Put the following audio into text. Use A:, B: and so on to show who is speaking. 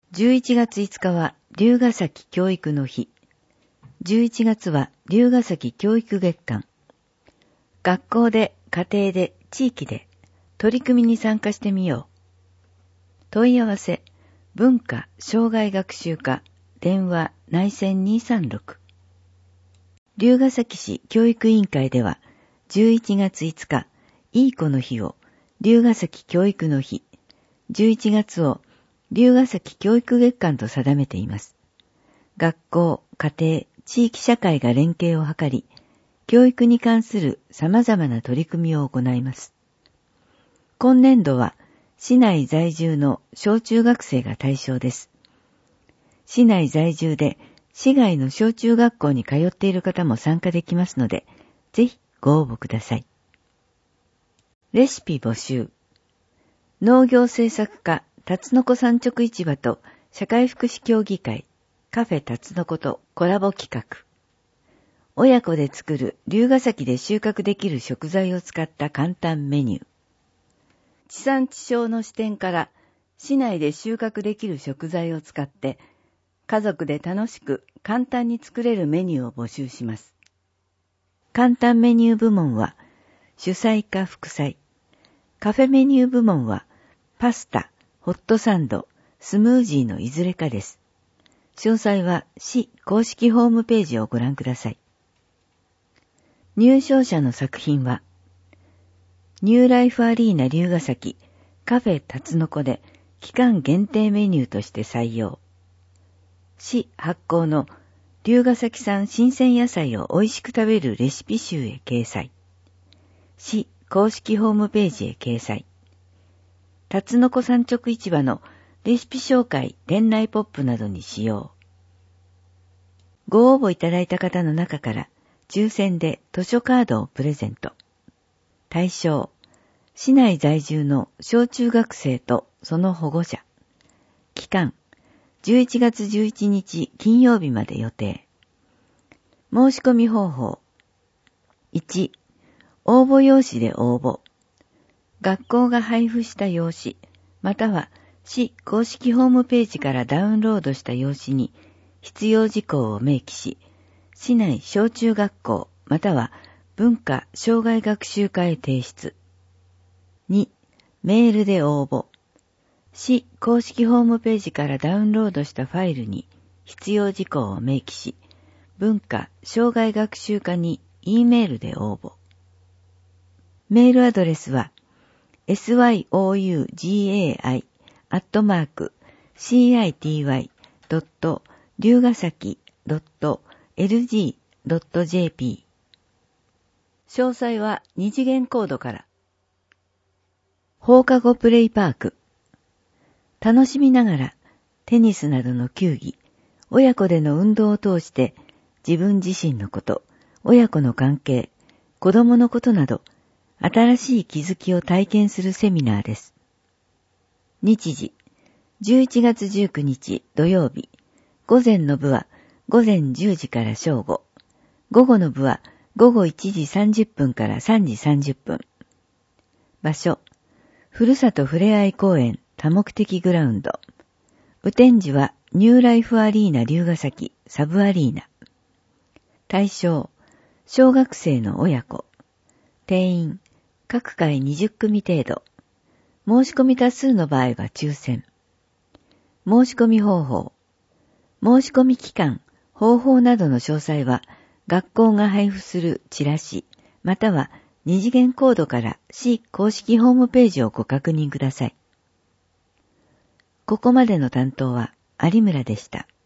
A: 11月5日は龍ヶ崎教育の日。11月は龍ヶ崎教育月間。学校で、家庭で、地域で取り組みに参加してみよう。問い合わせ、文化・障害学習課、電話内線236。龍ヶ崎市教育委員会では、11月5日、いい子の日を龍ヶ崎教育の日、11月を龍ヶ崎教育月間と定めています。学校、家庭、地域社会が連携を図り、教育に関する様々な取り組みを行います。今年度は、市内在住の小中学生が対象です。市内在住で、市外の小中学校に通っている方も参加できますので、ぜひご応募ください。レシピ募集。農業政策課たつのこ産直市場と社会福祉協議会カフェたつのことコラボ企画。親子で作る龍ヶ崎で収穫できる食材を使った簡単メニュー。地産地消の視点から市内で収穫できる食材を使って家族で楽しく簡単に作れるメニューを募集します。簡単メニュー部門は主菜か副菜。カフェメニュー部門はパスタ、ホットサンド、スムージーのいずれかです。詳細は市公式ホームページをご覧ください。入賞者の作品は、ニューライフアリーナ龍ヶ崎カフェたつのこで期間限定メニューとして採用。市発行の龍ヶ崎産新鮮野菜を美味しく食べるレシピ集へ掲載。市公式ホームページへ掲載。たつのこ産直市場のレシピ紹介、店内ポップなどに使用。ご応募いただいた方の中から抽選で図書カードをプレゼント。対象、市内在住の小中学生とその保護者。期間、11月11日金曜日まで予定。申し込み方法。1、応募用紙で応募。学校が配布した用紙、または市公式ホームページからダウンロードした用紙に必要事項を明記し、市内小中学校または文化・障害学習課へ提出。2、メールで応募。市公式ホームページからダウンロードしたファイルに必要事項を明記し、文化・障害学習課に E メールで応募。メールアドレスは、syougai.ryugasaki.lg.jp 詳細は二次元コードから。放課後プレイパーク。楽しみながらテニスなどの球技、親子での運動を通して自分自身のこと、親子の関係、子供のことなど新しい気づきを体験するセミナーです。日時、11月19日土曜日、午前の部は午前10時から正午、午後の部は午後1時30分から3時30分。場所、ふるさとふれあい公園多目的グラウンド。雨天時はニューライフアリーナ龍ヶ崎サブアリーナ。対象、小学生の親子。定員、各回20組程度。申し込み多数の場合は抽選。申し込み方法。申し込み期間、方法などの詳細は、学校が配布するチラシ、または二次元コードから市公式ホームページをご確認ください。ここまでの担当は有村でした。